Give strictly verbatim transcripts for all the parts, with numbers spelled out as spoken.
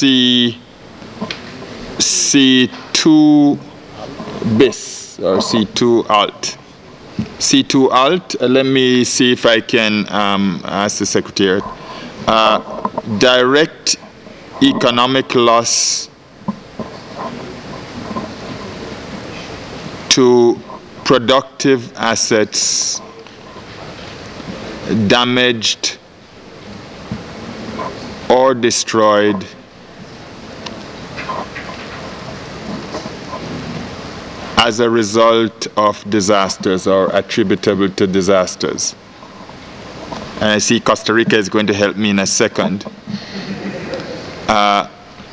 C, C two bis or C two alt. C two alt, uh, let me see if I can um, ask the Secretariat. Uh, direct economic loss to productive assets damaged or destroyed as a result of disasters or attributable to disasters. And I see Costa Rica is going to help me in a second. Uh,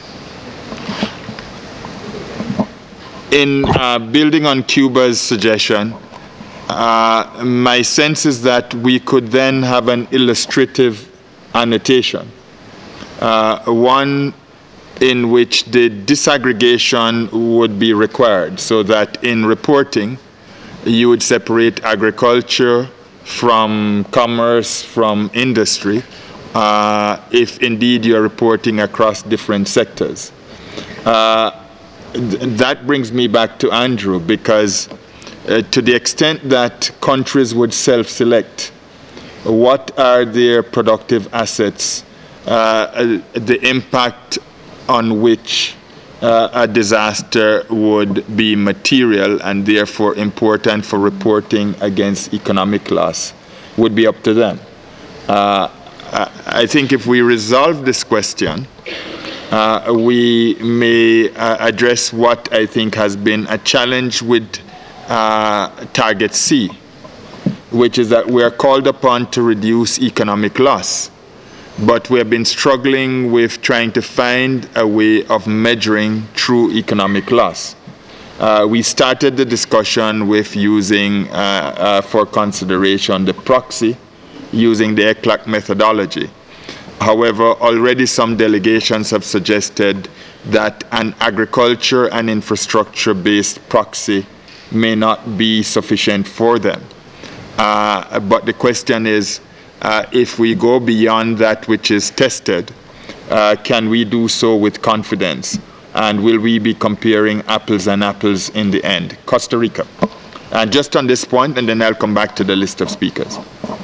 in uh, building on Cuba's suggestion, uh, my sense is that we could then have an illustrative annotation. Uh, one in which the disaggregation would be required, so that in reporting you would separate agriculture from commerce, from industry, uh, if indeed you're reporting across different sectors. Uh, th that brings me back to Andrew, because uh, to the extent that countries would self-select what are their productive assets, uh, the impact on which uh, a disaster would be material and therefore important for reporting against economic loss would be up to them. Uh, I think if we resolve this question, uh, we may uh, address what I think has been a challenge with uh, Target C, which is that we are called upon to reduce economic loss. But we have been struggling with trying to find a way of measuring true economic loss. Uh, we started the discussion with using, uh, uh, for consideration, the proxy, using the E C L A C methodology. However, already some delegations have suggested that an agriculture and infrastructure-based proxy may not be sufficient for them. Uh, but the question is, Uh, if we go beyond that which is tested, uh, can we do so with confidence? And will we be comparing apples and apples in the end? Costa Rica. And just on this point, and then I'll come back to the list of speakers.